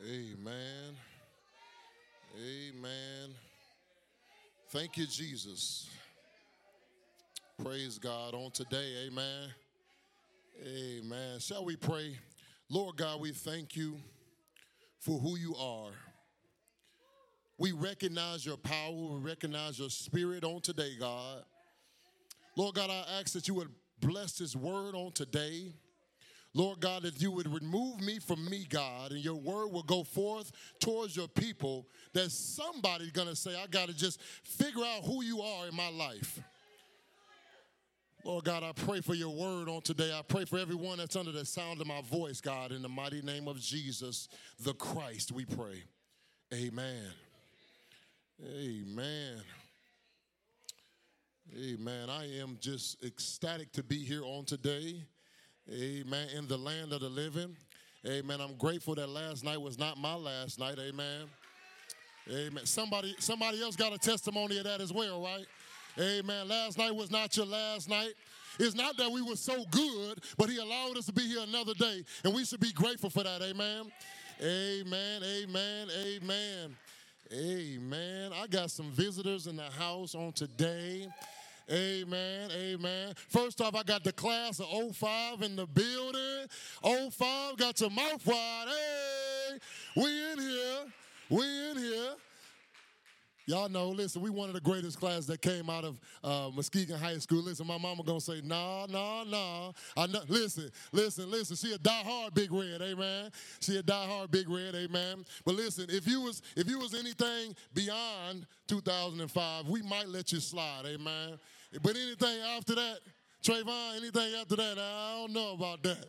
Amen. Amen. Thank you, Jesus. Praise God on today. Amen. Amen. Shall we pray? Lord God, we thank you for who you are. We recognize your power. We recognize your spirit on today, God. Lord God, I ask that you would bless this word on today. Lord God, that you would remove me from me, God, and your word will go forth towards your people, that somebody's going to say, I got to just figure out who you are in my life. Lord God, I pray for your word on today. I pray for everyone that's under the sound of my voice, God, in the mighty name of Jesus, the Christ, we pray. Amen. Amen. Amen. I am just ecstatic to be here on today. Amen. In the land of the living. Amen. I'm grateful that last night was not my last night. Amen. Amen. Somebody else got a testimony of that as well, right? Amen. Last night was not your last night. It's not that we were so good, but he allowed us to be here another day, and we should be grateful for that. Amen. Amen. Amen. Amen. Amen. I got some visitors in the house on today. Amen, amen. First off, I got the class of 05 in the building. 05, got your mouth wide. Hey, we in here. We in here. Y'all know, listen, we one of the greatest classes that came out of Muskegon High School. Listen, my mama gonna say, nah. I know, listen. She a die-hard Big Red, amen. She a die-hard Big Red, amen. But listen, if you was anything beyond 2005, we might let you slide, amen. But anything after that, Trayvon, anything after that, I don't know about that.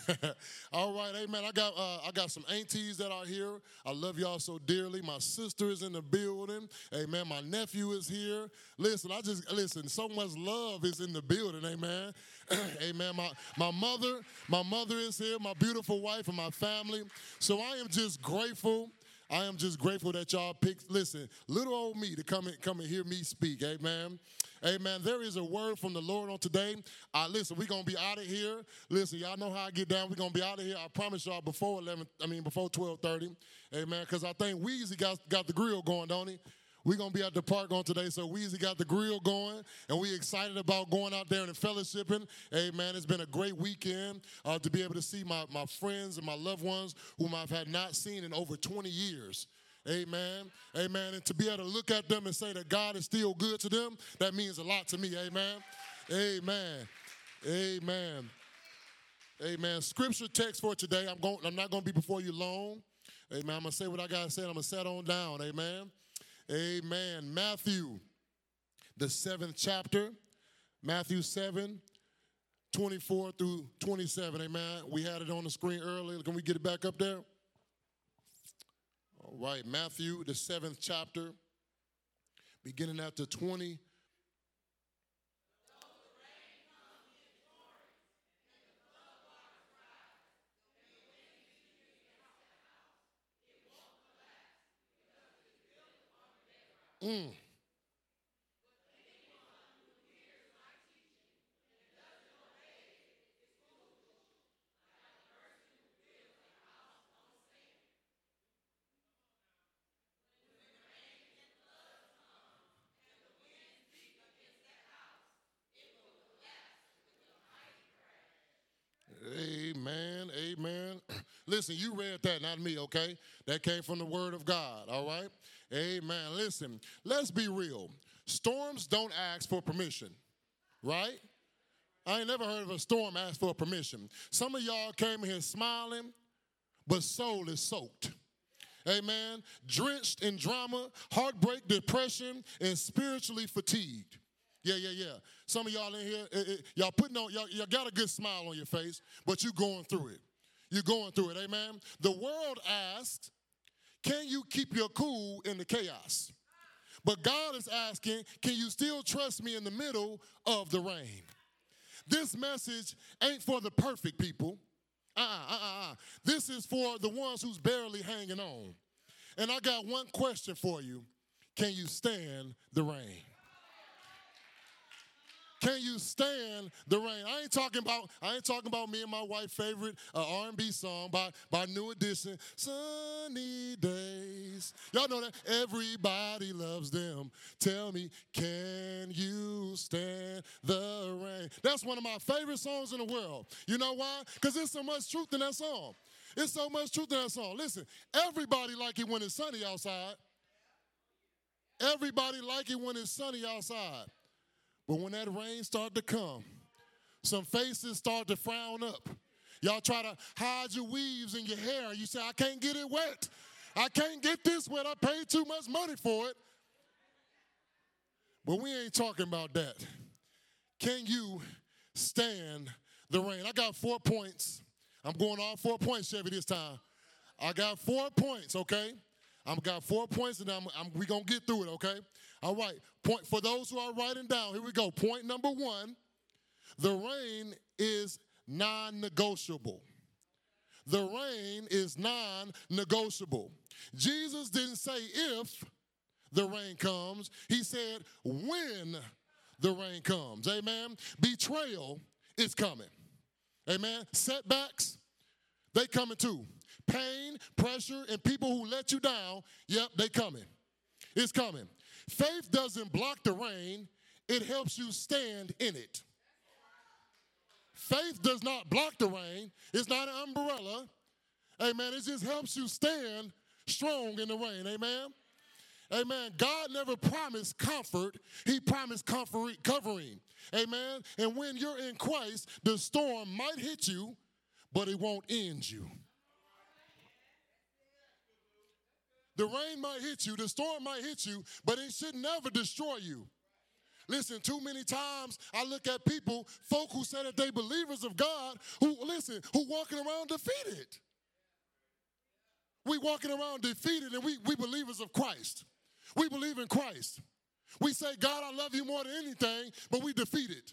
All right, amen. I got some aunties that are here. I love y'all so dearly. My sister is in the building. Amen. My nephew is here. Listen, so much love is in the building, amen. Amen. My mother is here, my beautiful wife and my family. So I am just grateful. I am just grateful that y'all picked, listen, little old me to come and hear me speak, amen. Amen. There is a word from the Lord on today. Listen, we're going to be out of here. Listen, y'all know how I get down. We're going to be out of here. I promise y'all before 12:30. Amen. Because I think Weezy got the grill going, don't he? We're going to be at the park on today, so Weezy got the grill going, and we're excited about going out there and fellowshipping. Amen. It's been a great weekend to be able to see my friends and my loved ones whom I've had not seen in over 20 years. Amen. Amen. And to be able to look at them and say that God is still good to them, that means a lot to me. Amen. Amen. Amen. Amen. Scripture text for today. I'm not going to be before you long. Amen. I'm going to say what I got to say. I'm going to set on down. Amen. Amen. Matthew, the 7th chapter. Matthew 7, 24 through 27. Amen. We had it on the screen earlier. Can we get it back up there? All right, Matthew, the 7th chapter, beginning at the 20. Amen, amen. Listen, you read that, not me, okay? That came from the word of God, all right? Amen. Listen, let's be real. Storms don't ask for permission, right? I ain't never heard of a storm ask for permission. Some of y'all came in here smiling, but soul is soaked. Amen. Drenched in drama, heartbreak, depression, and spiritually fatigued. Yeah. Some of y'all in here, y'all y'all got a good smile on your face, but you're going through it. You're going through it, amen? The world asks, can you keep your cool in the chaos? But God is asking, can you still trust me in the middle of the rain? This message ain't for the perfect people. This is for the ones who's barely hanging on. And I got one question for you. Can you stand the rain? Can you stand the rain? I ain't talking about me and my wife's favorite R&B song by New Edition. Sunny days. Y'all know that? Everybody loves them. Tell me, can you stand the rain? That's one of my favorite songs in the world. You know why? Because there's so much truth in that song. There's so much truth in that song. Listen, everybody like it when it's sunny outside. Everybody like it when it's sunny outside. But when that rain start to come, some faces start to frown up. Y'all try to hide your weaves and your hair. You say, I can't get it wet. I can't get this wet. I paid too much money for it. But we ain't talking about that. Can you stand the rain? I got 4 points. I'm going all 4 points, Chevy, this time. I got 4 points, okay? I've got 4 points, and we're going to get through it, okay? All right. Point for those who are writing down, here we go. Point number 1, the rain is non-negotiable. The rain is non-negotiable. Jesus didn't say if the rain comes. He said when the rain comes. Amen. Betrayal is coming. Amen. Setbacks, they coming too. Pain, pressure, and people who let you down, yep, they coming. It's coming. Faith doesn't block the rain. It helps you stand in it. Faith does not block the rain. It's not an umbrella. Amen. It just helps you stand strong in the rain. Amen. Amen. God never promised comfort. He promised covering. Amen. And when you're in Christ, the storm might hit you, but it won't end you. The rain might hit you, the storm might hit you, but it should never destroy you. Listen, too many times I look at people, folk who say that they believers of God, who walking around defeated. We walking around defeated, and we believers of Christ. We believe in Christ. We say, God, I love you more than anything, but we defeated.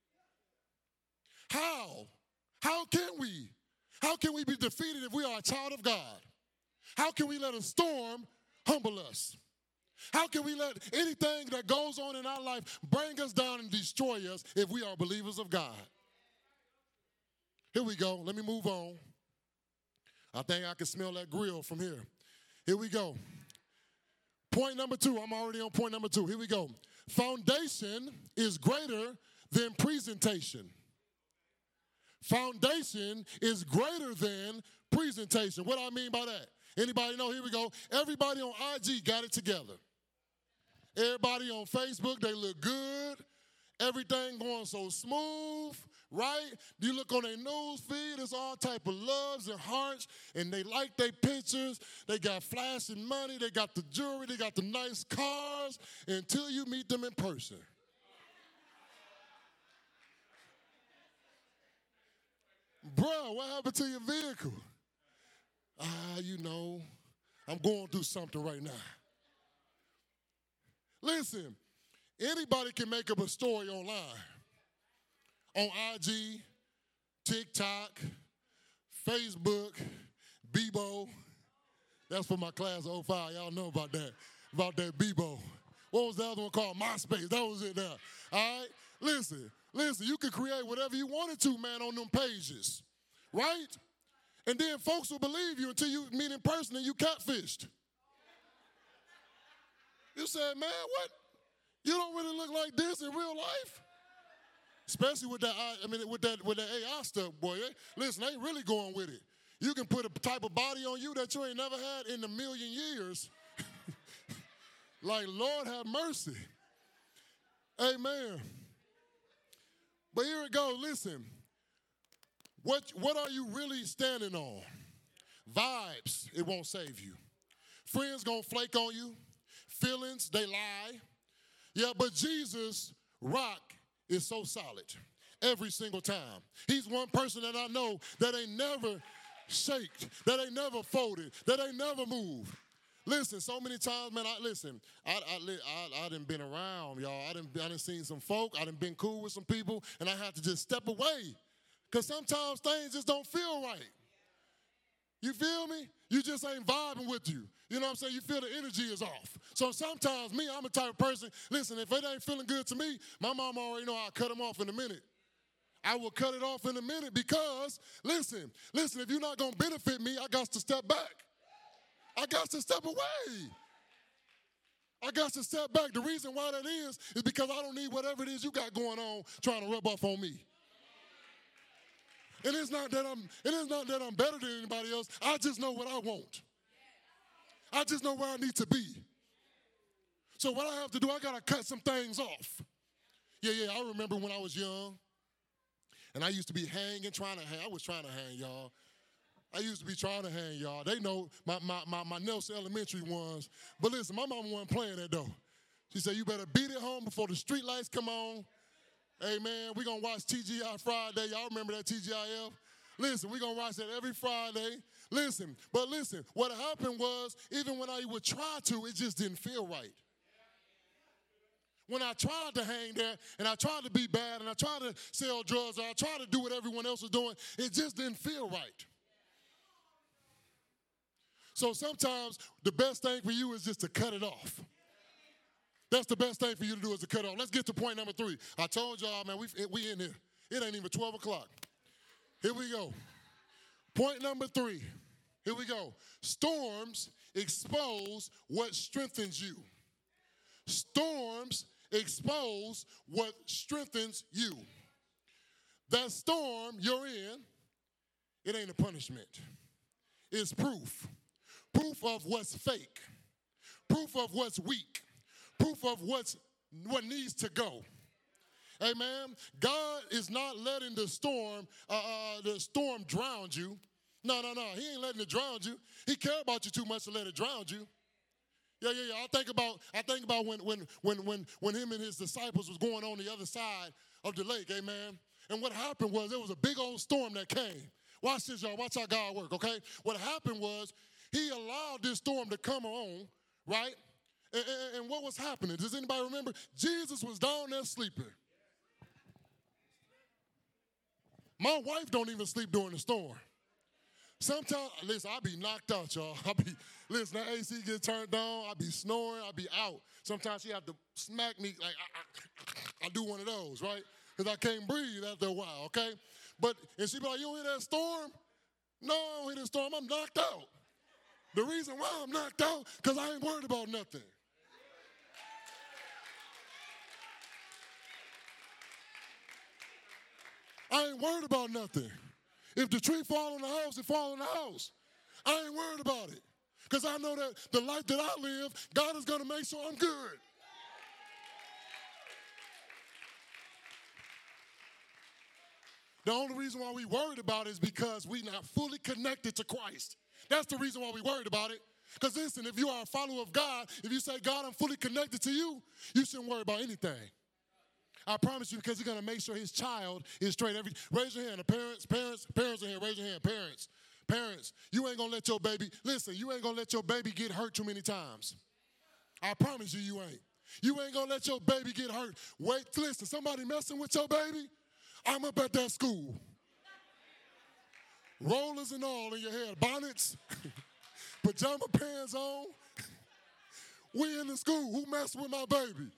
How? How can we? How can we be defeated if we are a child of God? How can we let a storm humble us? How can we let anything that goes on in our life bring us down and destroy us if we are believers of God? Here we go. Let me move on. I think I can smell that grill from here. Here we go. Point number 2. I'm already on point number 2. Here we go. Foundation is greater than presentation. Foundation is greater than presentation. What do I mean by that? Anybody know? Here we go. Everybody on IG got it together. Everybody on Facebook, they look good. Everything going so smooth, right? You look on their news feed, there's all type of loves and hearts, and they like their pictures. They got flashing money. They got the jewelry. They got the nice cars until you meet them in person. Bro, what happened to your vehicle? I'm going through something right now. Listen, anybody can make up a story online. On IG, TikTok, Facebook, Bebo. That's for my class of 05. Y'all know about that Bebo. What was the other one called? MySpace. That was it there. All right? Listen, you can create whatever you wanted to, man, on them pages. Right? And then folks will believe you until you meet in person and you catfished. You said, man, what? You don't really look like this in real life? Especially with that, with that AI stuff, boy. Listen, they really going with it. You can put a type of body on you that you ain't never had in a million years. Like, Lord have mercy. Amen. But here it goes. Listen. What are you really standing on? Vibes, it won't save you. Friends gonna flake on you. Feelings, they lie. Yeah, but Jesus' rock is so solid every single time. He's one person that I know that ain't never shaked, that ain't never folded, that ain't never moved. Listen, so many times, man, I done been around, y'all. I done seen some folk. I done been cool with some people, and I had to just step away. Because sometimes things just don't feel right. You feel me? You just ain't vibing with you. You know what I'm saying? You feel the energy is off. So sometimes me, I'm a type of person, listen, if it ain't feeling good to me, my mom already know I'll cut them off in a minute. I will cut it off in a minute because, listen, if you're not going to benefit me, I got to step back. I got to step away. I got to step back. The reason why that is because I don't need whatever it is you got going on trying to rub off on me. And it's not that I'm better than anybody else. I just know what I want. I just know where I need to be. So what I have to do, I got to cut some things off. Yeah, I remember when I was young, and I used to be trying to hang. I was trying to hang, y'all. I used to be trying to hang, y'all. They know my Nelson Elementary ones. But listen, my mama wasn't playing that, though. She said, you better beat it home before the street lights come on. Hey, man, we're going to watch TGI Friday. Y'all remember that TGIF? Listen, we're going to watch that every Friday. Listen, what happened was, even when I would try to, it just didn't feel right. When I tried to hang there, and I tried to be bad, and I tried to sell drugs, or I tried to do what everyone else was doing, it just didn't feel right. So sometimes the best thing for you is just to cut it off. That's the best thing for you to do is to cut off. Let's get to point number 3. I told y'all, man, we in here. It ain't even 12 o'clock. Here we go. Point number 3. Here we go. Storms expose what strengthens you. Storms expose what strengthens you. That storm you're in, it ain't a punishment. It's proof. Proof of what's fake. Proof of what's weak. Proof of what needs to go. Amen. God is not letting the storm drown you. No. He ain't letting it drown you. He cares about you too much to let it drown you. Yeah. I think about when him and his disciples was going on the other side of the lake. Amen. And what happened was there was a big old storm that came. Watch this, y'all. Watch how God work. Okay. What happened was he allowed this storm to come on, right? And what was happening? Does anybody remember? Jesus was down there sleeping. My wife don't even sleep during the storm. Sometimes, listen, I be knocked out, y'all. Listen, that AC get turned on, I be snoring, I be out. Sometimes she have to smack me like I do one of those, right? Because I can't breathe after a while, okay? And she be like, you don't hear that storm? No, I don't hear the storm, I'm knocked out. The reason why I'm knocked out, because I ain't worried about nothing. I ain't worried about nothing. If the tree fall on the house, it fall on the house. I ain't worried about it. Because I know that the life that I live, God is going to make sure I'm good. The only reason why we worried about it is because we're not fully connected to Christ. That's the reason why we worried about it. Because listen, if you are a follower of God, if you say, God, I'm fully connected to you, you shouldn't worry about anything. I promise you, because he's going to make sure his child is straight. Raise your hand. The parents in here, raise your hand. Parents, you ain't going to let your baby, listen, you ain't going to let your baby get hurt too many times. I promise you, you ain't. You ain't going to let your baby get hurt. Wait, listen, somebody messing with your baby, I'm up at that school. Rollers and all in your hair, bonnets, pajama pants on. We in the school, who messed with my baby?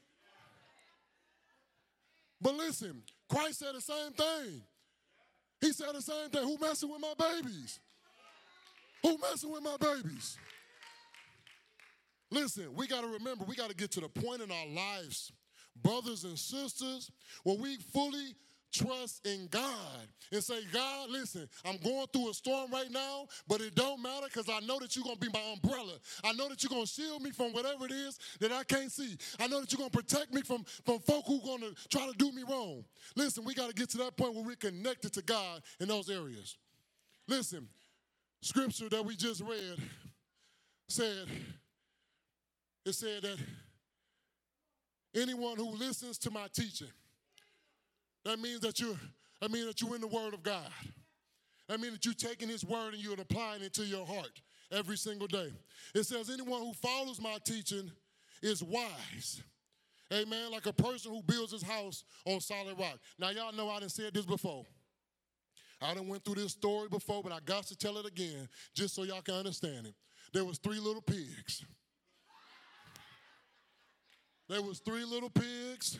But listen, Christ said the same thing. He said the same thing. Who messing with my babies? Who messing with my babies? Listen, we got to remember, we got to get to the point in our lives, brothers and sisters, where we fully trust in God and say, God, listen, I'm going through a storm right now, but it don't matter because I know that you're going to be my umbrella. I know that you're going to shield me from whatever it is that I can't see. I know that you're going to protect me from folk who are going to try to do me wrong. Listen, we got to get to that point where we're connected to God in those areas. Listen, scripture that we just read said that anyone who listens to my teaching, that means that you're in the Word of God. That means that you're taking His Word and you're applying it to your heart every single day. It says anyone who follows my teaching is wise. Amen. Like a person who builds his house on solid rock. Now, y'all know I done said this before. I done went through this story before, but I got to tell it again just so y'all can understand it. There was 3 little pigs. There was 3 little pigs.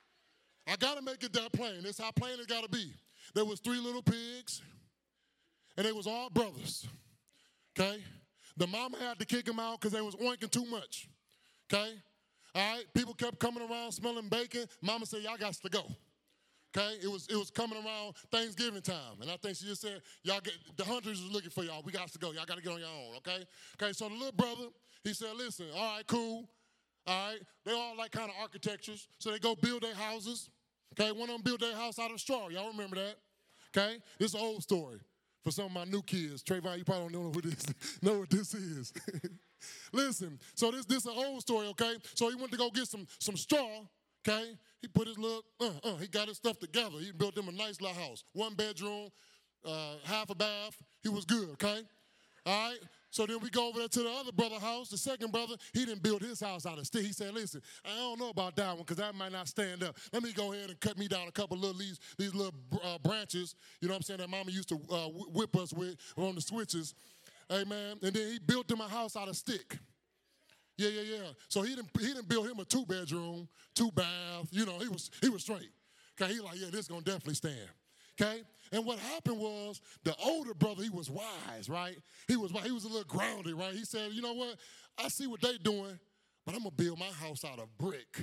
I got to make it that plain. That's how plain it got to be. There was 3 little pigs, and they was all brothers, okay? The mama had to kick them out because they was oinking too much, okay? All right, people kept coming around smelling bacon. Mama said, y'all got to go. Okay, it was coming around Thanksgiving time, and I think she just said, y'all get, the hunters is looking for y'all. We got to go. Y'all got to get on your own, okay? Okay, so the little brother, he said, listen, all right, cool. All right, they all like kind of architectures, so they go build their houses. Okay, one of them built their house out of straw. Y'all remember that? Okay, this is an old story for some of my new kids. Trayvon, you probably don't know what this is. Listen, so this is an old story, okay? So he went to go get some straw, okay? He put his little, he got his stuff together. He built him a nice little house. 1 bedroom, half a bath. He was good, okay? All right? So then we go over there to the other brother's house. The second brother, he didn't build his house out of stick. He said, listen, I don't know about that one because that might not stand up. Let me go ahead and cut me down a couple of these little branches, you know what I'm saying, that mama used to whip us with on the switches. Amen. And then he built him a house out of stick. Yeah. So he didn't build him a 2-bedroom, 2-bath. You know, he was straight. Okay, he like, yeah, this is gonna definitely stand. Okay? And what happened was the older brother, he was wise, right? He was a little grounded, right? He said, you know what? I see what they doing, but I'm gonna build my house out of brick.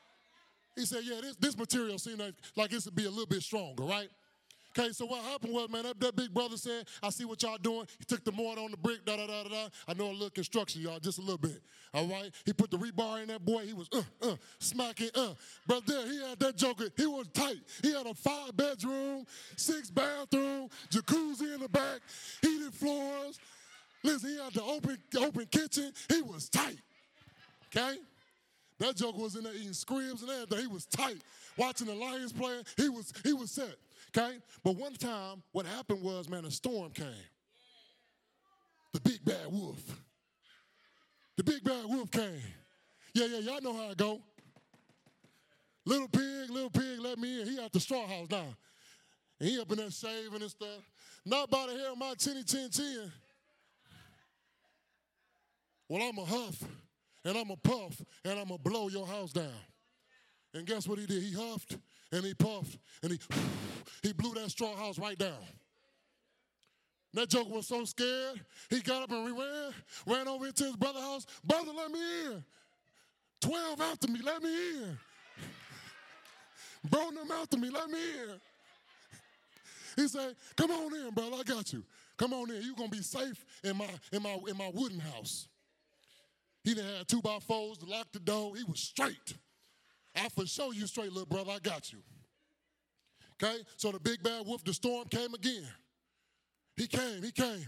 He said, yeah, this material seemed like this would be a little bit stronger, right? Okay, so what happened was, man, that big brother said, I see what y'all doing. He took the mortar on the brick, da-da-da-da-da. I know a little construction, y'all, just a little bit, all right? He put the rebar in that boy. He was, smacking, Brother there, he had that joker. He was tight. He had a 5-bedroom, 6-bathroom, jacuzzi in the back, heated floors. Listen, he had the open kitchen. He was tight, okay? That joker was in there eating scribs and everything. He was tight. Watching the Lions play, he was set. Okay? But one time, what happened was, man, a storm came. The big bad wolf. The big bad wolf came. Yeah, y'all know how it go. Little pig, let me in. He at the straw house now. And he up in there shaving and stuff. Not by the hair of my chinny chin chin. Well, I'm a huff, and I'm a puff, and I'm going to blow your house down. And guess what he did? He huffed, and he puffed, and he blew that straw house right down. That joker was so scared, he got up and ran over into his brother's house. Brother, let me in. 12 after me, let me in. Bro, them after me, let me in. He said, come on in, brother, I got you. Come on in, you're going to be safe in my wooden house. He done had 2x4s to lock the door. He was straight. I for sure you straight, little brother, I got you. Okay, so the big bad wolf, the storm came again. He came.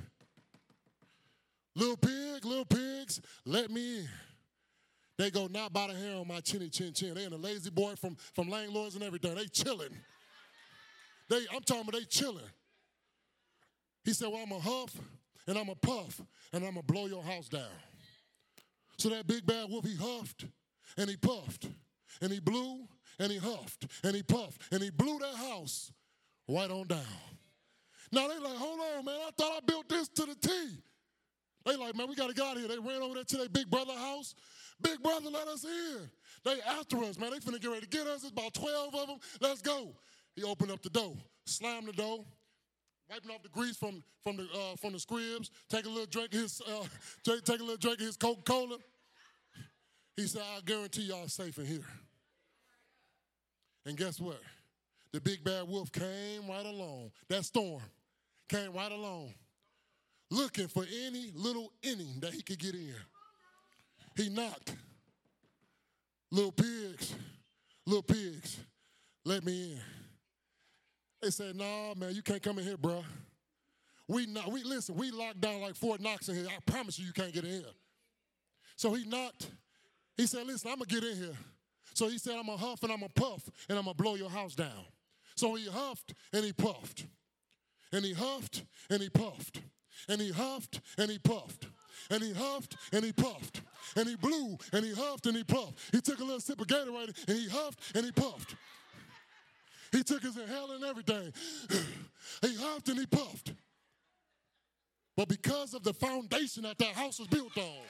Little pigs, let me in. They go not by the hair on my chinny chin chin. They in a lazy boy from landlords and everything. They chilling. I'm talking about they chilling. He said, well, I'm a huff and I'm a puff and I'm going to blow your house down. So that big bad wolf, he huffed and he puffed. And he blew, and he huffed, and he puffed, and he blew that house right on down. Now, they like, hold on, man, I thought I built this to the T. They like, man, we got to get out of here. They ran over there to their big brother house. Big brother, let us in. They after us, man. They finna get ready to get us. It's about 12 of them. Let's go. He opened up the door, slammed the door, wiping off the grease from the scribs, take a little drink of his Coca-Cola. He said, I guarantee y'all safe in here. And guess what? The big bad wolf came right along. That storm came right along, looking for any little inning that he could get in. He knocked. Little pigs, let me in. They said, nah, man, you can't come in here, bro. We locked down like Fort Knox in here. I promise you can't get in here. So he knocked. He said, listen, I'm going to get in here. So he said, I'm going to huff and I'm going to puff and I'm going to blow your house down. So he huffed and he puffed. And he huffed and he puffed. And he huffed and he puffed. And he huffed and he puffed. And he blew and he huffed and he puffed. He took a little sip of Gatorade and he huffed and he puffed. He took his inhaler and everything. He huffed and he puffed. But because of the foundation that house was built on,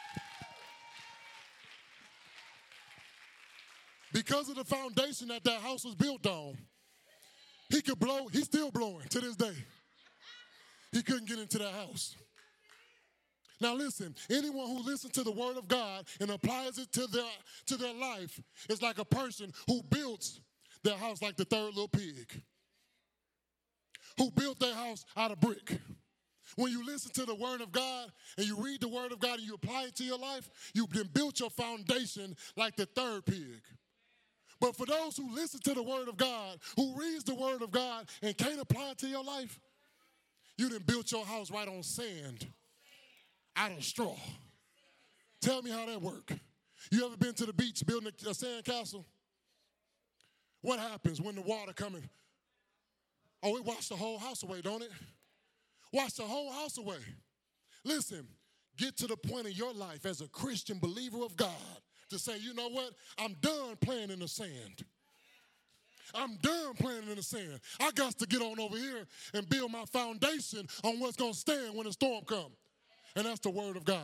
because of the foundation that house was built on, he could blow. He's still blowing to this day. He couldn't get into that house. Now listen, anyone who listens to the word of God and applies it to their life is like a person who builds their house like the third little pig, who built their house out of brick. When you listen to the word of God and you read the word of God and you apply it to your life, you've been built your foundation like the third pig. But for those who listen to the word of God, who reads the word of God and can't apply it to your life, you done built your house right on sand, out of straw. Tell me how that work. You ever been to the beach building a sand castle? What happens when the water coming? Oh, it washed the whole house away, don't it? Wash the whole house away. Listen, get to the point in your life as a Christian believer of God to say, you know what? I'm done playing in the sand. I'm done playing in the sand. I got to get on over here and build my foundation on what's going to stand when the storm comes. And that's the word of God.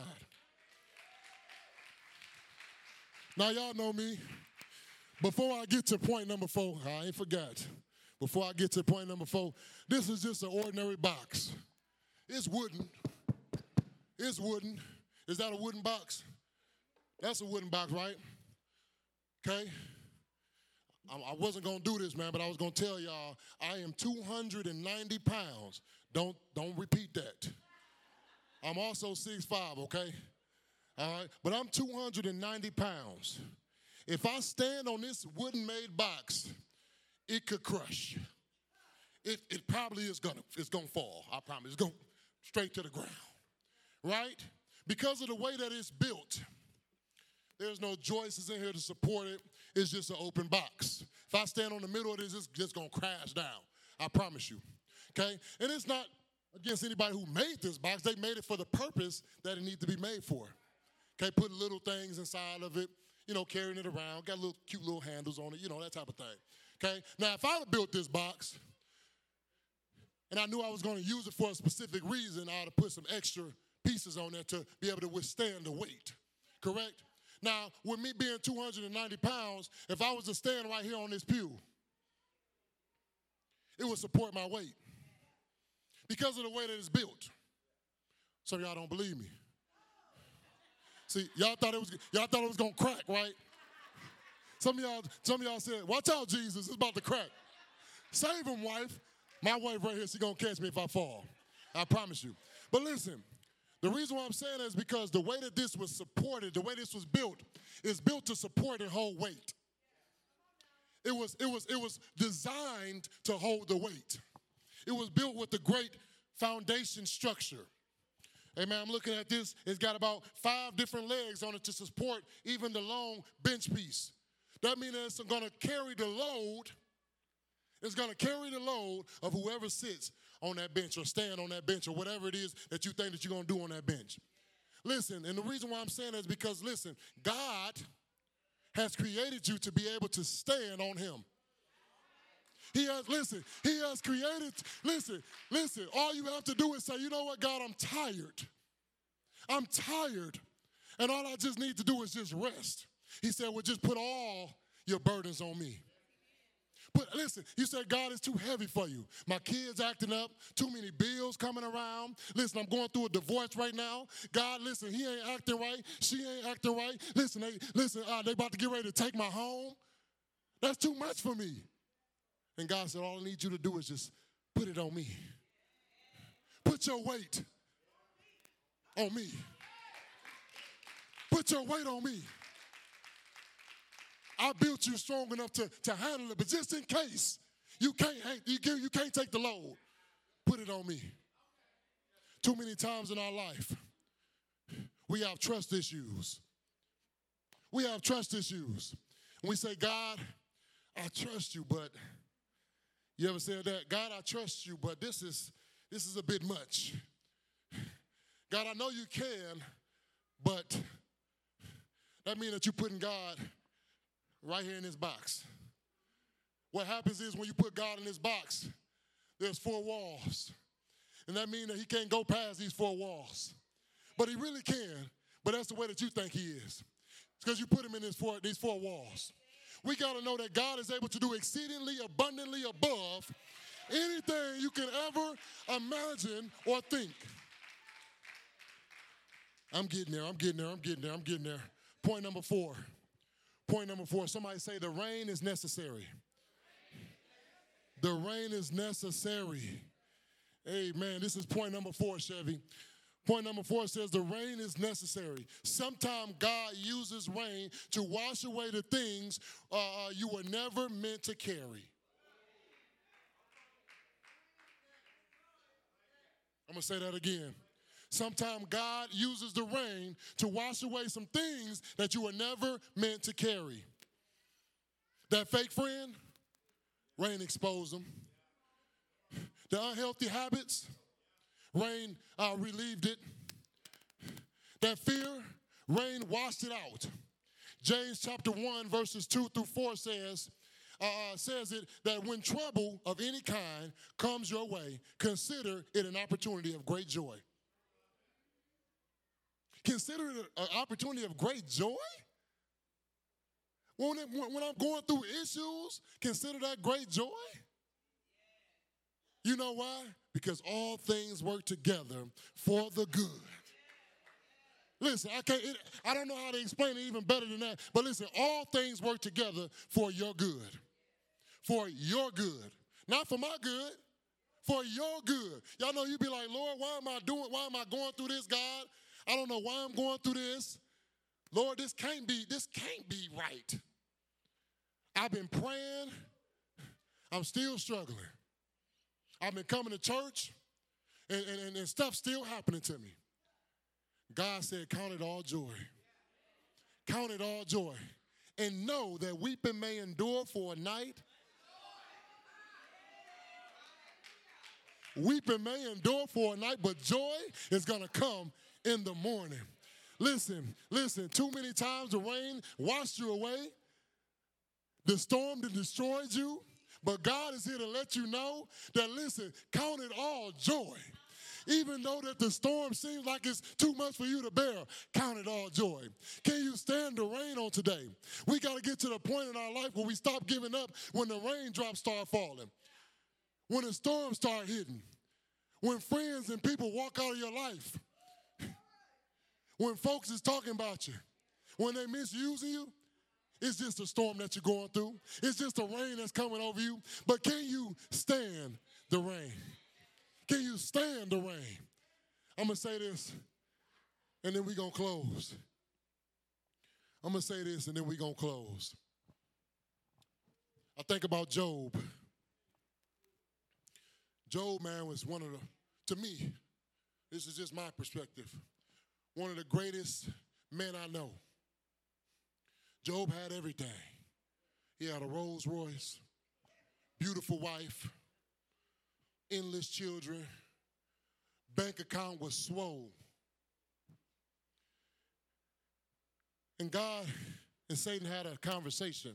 Now, y'all know me. Before I get to point number 4, I ain't forgot. Before I get to point number 4, this is just an ordinary box. It's wooden. It's wooden. Is that a wooden box? That's a wooden box, right? Okay. I wasn't going to do this, man, but I was going to tell y'all I am 290 pounds. Don't repeat that. I'm also 6'5", okay? All right? But I'm 290 pounds. If I stand on this wooden-made box, it could crush. It probably is gonna fall. I promise. It's going straight to the ground, right? Because of the way that it's built, there's no joists in here to support it. It's just an open box. If I stand on the middle of this, it's just going to crash down. I promise you, okay? And it's not against anybody who made this box. They made it for the purpose that it needs to be made for, okay? Put little things inside of it, you know, carrying it around, got little cute little handles on it, you know, that type of thing, okay? Now, if I had built this box and I knew I was going to use it for a specific reason, I ought to put some extra pieces on there to be able to withstand the weight, correct? Now, with me being 290 pounds, if I was to stand right here on this pew, it would support my weight because of the way that it's built. Some of y'all don't believe me. See, y'all thought it was gonna crack, right? Some of y'all said, "Watch out, Jesus, it's about to crack." Save him, wife. My wife right here, she gonna catch me if I fall. I promise you. But listen. The reason why I'm saying that is because the way that this was supported, the way this was built, is built to support and hold weight. It was designed to hold the weight. It was built with a great foundation structure. Amen. I'm looking at this. It's got about 5 different legs on it to support even the long bench piece. That means it's going to carry the load. It's going to carry the load of whoever sits on that bench or stand on that bench or whatever it is that you think that you're going to do on that bench. Listen, and the reason why I'm saying that is because, listen, God has created you to be able to stand on him. He has created, listen, all you have to do is say, you know what, God, I'm tired. I'm tired. And all I just need to do is just rest. He said, well, just put all your burdens on me. But listen, you said God is too heavy for you. My kids acting up, too many bills coming around. Listen, I'm going through a divorce right now. God, listen, he ain't acting right. She ain't acting right. Listen, they about to get ready to take my home. That's too much for me. And God said, all I need you to do is just put it on me. Put your weight on me. Put your weight on me. I built you strong enough to handle it, but just in case you can't take the load, put it on me. Too many times in our life, we have trust issues. We have trust issues. And we say, God, I trust you, but you ever said that? God, I trust you, but this is a bit much. God, I know you can, but that means that you're putting God right here in this box. What happens is when you put God in this box, there's 4 walls. And that means that he can't go past these 4 walls. But he really can, but that's the way that you think he is. It's because you put him in these four walls. We got to know that God is able to do exceedingly abundantly above anything you can ever imagine or think. I'm getting there. Point number 4. Somebody say the rain is necessary. The rain is necessary. Amen. This is point number 4, Chevy. Point number 4 says the rain is necessary. Sometimes God uses rain to wash away the things you were never meant to carry. I'm going to say that again. Sometimes God uses the rain to wash away some things that you were never meant to carry. That fake friend, rain exposed them. The unhealthy habits, rain relieved it. That fear, rain washed it out. James chapter 1 verses 2 through 4 says it that when trouble of any kind comes your way, consider it an opportunity of great joy. Consider it an opportunity of great joy? When I'm going through issues, consider that great joy? You know why? Because all things work together for the good. Listen, I don't know how to explain it even better than that, but listen, all things work together for your good. For your good. Not for my good, for your good. Y'all know you be like, Lord, why am I going through this, God? I don't know why I'm going through this. Lord, this can't be right. I've been praying. I'm still struggling. I've been coming to church, and stuff's still happening to me. God said, count it all joy. Count it all joy. And know that weeping may endure for a night. Weeping may endure for a night, but joy is going to come in the morning. Listen, too many times the rain washed you away. The storm that destroyed you. But God is here to let you know that, listen, count it all joy. Even though that the storm seems like it's too much for you to bear, count it all joy. Can you stand the rain on today? We got to get to the point in our life where we stop giving up when the raindrops start falling, when the storms start hitting, when friends and people walk out of your life, when folks is talking about you, when they misusing you. It's just a storm that you're going through. It's just a rain that's coming over you. But can you stand the rain? Can you stand the rain? I'm going to say this, and then we're going to close. I'm going to say this, and then we're going to close. I think about Job. Job, man, was one of the, to me, this is just my perspective, one of the greatest men I know. Job had everything. He had a Rolls Royce, beautiful wife, endless children, bank account was swole. And God and Satan had a conversation.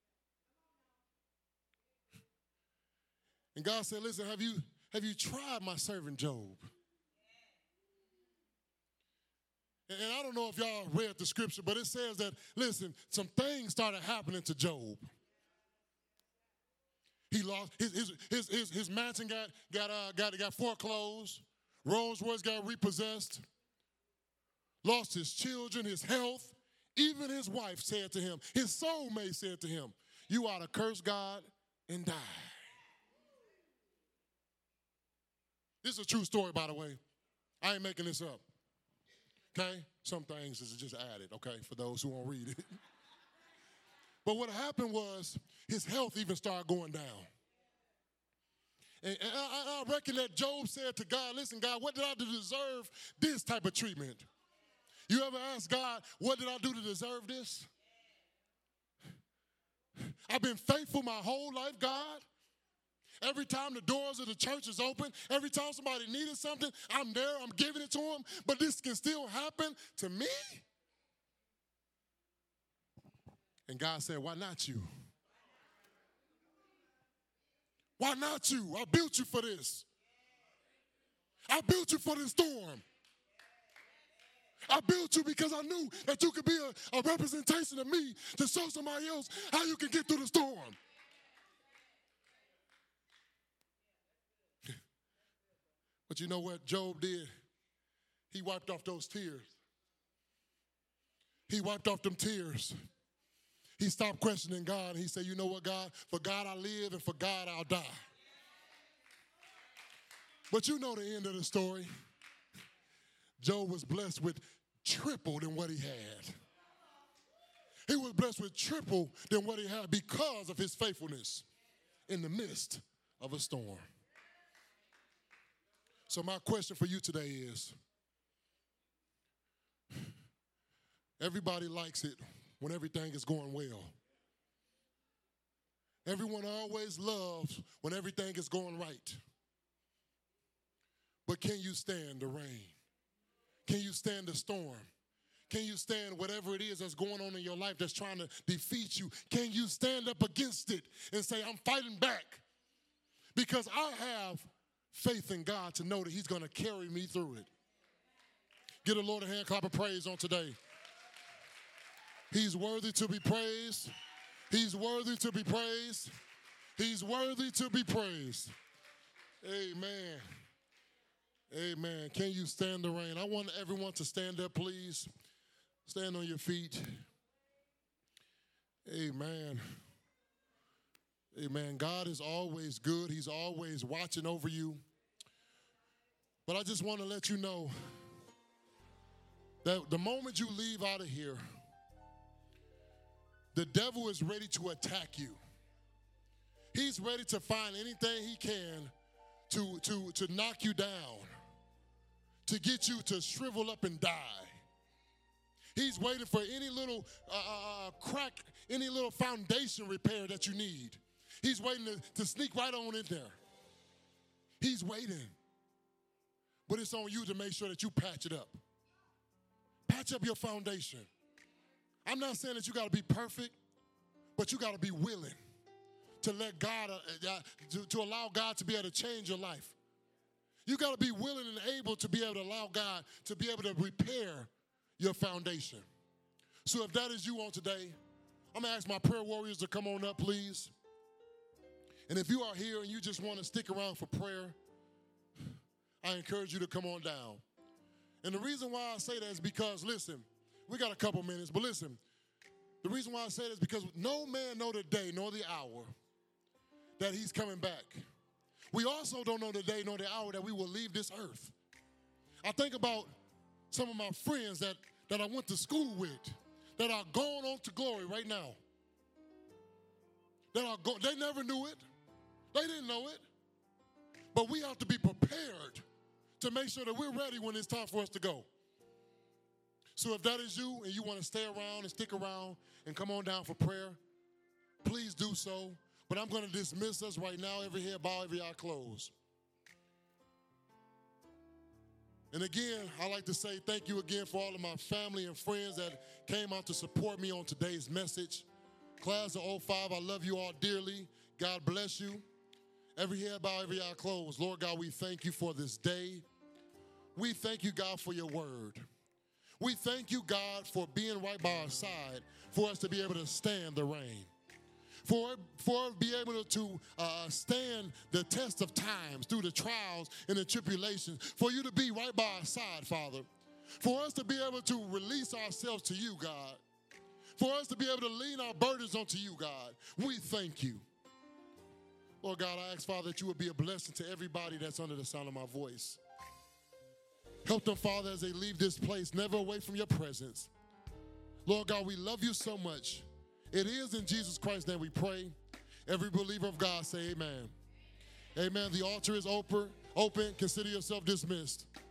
And God said, listen, have you tried my servant Job? And I don't know if y'all read the scripture, but it says that, listen, some things started happening to Job. He lost his mansion got foreclosed. Rolls Royce got repossessed. Lost his children, his health. Even his wife said to him, his soulmate said to him, you ought to curse God and die. This is a true story, by the way. I ain't making this up. Okay? Some things is just added, okay, for those who won't read it. But what happened was his health even started going down. And I reckon that Job said to God, listen, God, what did I do to deserve this type of treatment? You ever ask God, what did I do to deserve this? I've been faithful my whole life, God. Every time the doors of the church is open, every time somebody needed something, I'm there, I'm giving it to them, but this can still happen to me? And God said, why not you? Why not you? I built you for this. I built you for this storm. I built you because I knew that you could be a representation of me to show somebody else how you can get through the storm. But you know what Job did? He wiped off those tears. He wiped off them tears. He stopped questioning God. He said, you know what, God? For God I live and for God I'll die. But you know the end of the story. Job was blessed with triple than what he had. He was blessed with triple than what he had because of his faithfulness in the midst of a storm. So my question for you today is, everybody likes it when everything is going well. Everyone always loves when everything is going right. But can you stand the rain? Can you stand the storm? Can you stand whatever it is that's going on in your life that's trying to defeat you? Can you stand up against it and say, I'm fighting back? Because I have faith in God to know that he's going to carry me through it. Give the Lord a hand clap of praise on today. He's worthy to be praised. He's worthy to be praised. He's worthy to be praised. Amen. Amen. Can you stand the rain? I want everyone to stand up, please. Stand on your feet. Amen. Amen. God is always good. He's always watching over you. But I just want to let you know that the moment you leave out of here, the devil is ready to attack you. He's ready to find anything he can to knock you down, to get you to shrivel up and die. He's waiting for any little crack, any little foundation repair that you need. He's waiting to sneak right on in there. He's waiting. But it's on you to make sure that you patch it up. Patch up your foundation. I'm not saying that you got to be perfect, but you got to be willing to let God, to allow God to be able to change your life. You got to be willing and able to be able to allow God to be able to repair your foundation. So if that is you on today, I'm going to ask my prayer warriors to come on up, please. And if you are here and you just want to stick around for prayer, I encourage you to come on down. And the reason why I say that is because, listen, we got a couple minutes, but listen, the reason why I say that is because no man know the day nor the hour that he's coming back. We also don't know the day nor the hour that we will leave this earth. I think about some of my friends that I went to school with that are going on to glory right now. They never knew it. They didn't know it. But we have to be prepared to make sure that we're ready when it's time for us to go. So if that is you and you want to stay around and stick around and come on down for prayer, please do so. But I'm going to dismiss us right now, every head bow, every eye closed. And again, I'd like to say thank you again for all of my family and friends that came out to support me on today's message. Class of 05, I love you all dearly. God bless you. Every head bow, every eye closed. Lord God, we thank you for this day. We thank you, God, for your word. We thank you, God, for being right by our side, for us to be able to stand the rain. For be able to stand the test of times through the trials and the tribulations, for you to be right by our side, Father. For us to be able to release ourselves to you, God. For us to be able to lean our burdens onto you, God. We thank you. Lord God, I ask, Father, that you would be a blessing to everybody that's under the sound of my voice. Help them, Father, as they leave this place, never away from your presence. Lord God, we love you so much. It is in Jesus Christ's name we pray. Every believer of God say amen. Amen. The altar is open. Consider yourself dismissed.